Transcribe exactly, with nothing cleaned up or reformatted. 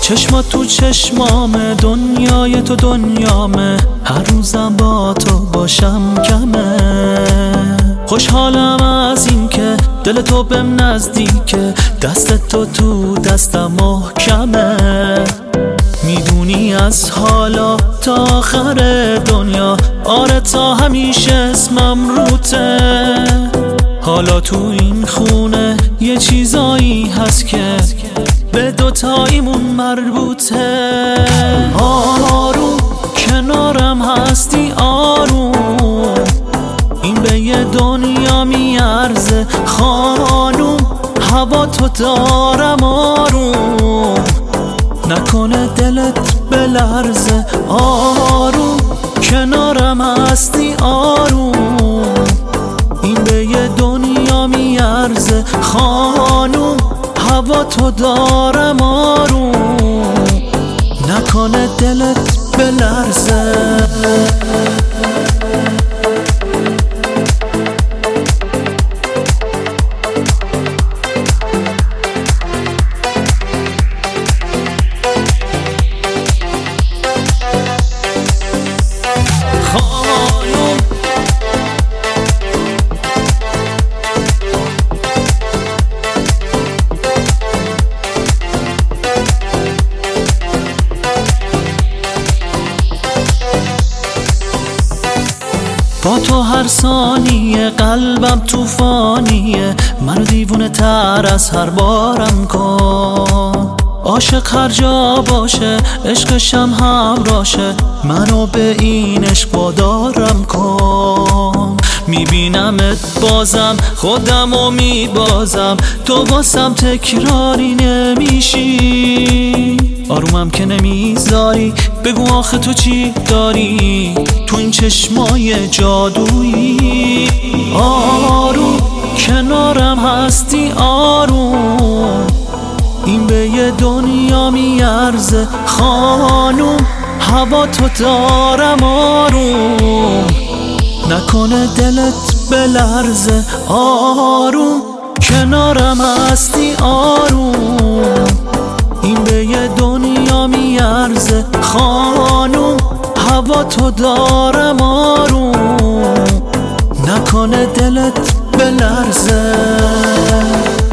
چشمات تو چشمامه، دنیای تو دنیامه، هر روزم با تو باشم کمه. خوشحالم از این که دل تو بهم نزدیکه، دست تو تو دستم محکمه. میدونی از حالا تا آخر دنیا، آره تا همیشه اسمم روته. حالا تو این خونه یه چیزایی هست که به دوتاییمون مربوطه. آروم کنارم هستی آروم، این به یه دنیا میارزه خانوم. هوا تو دارم آروم، نکنه دلت بلرزه. آروم کنارم هستی آروم، این به یه دنیا میارزه خانوم. هوا تو دارم آروم، نکنه دلت بلرزه. با تو هر ثانیه قلبم توفانیه، منو دیوونه تر از هر بارم کن. عاشق هر جا باشه عشقشم همراشه، منو به این عشق وادارم کن. میبینمت بازم خودمو میبازم، تو واسم تکراری نمیشی. آرومم که نمیذاری بگو آخه تو چی داری تو این چشمای جادویی. آروم کنارم هستی آروم، این به یه دنیا میارزه خانوم. هوا تو دارم آروم، نکنه دلت بلرزه. آروم کنارم هستی آروم، این به یه دنیا میارزه خانوم. هوا تو دارم آروم، نکنه دلت بلرزه.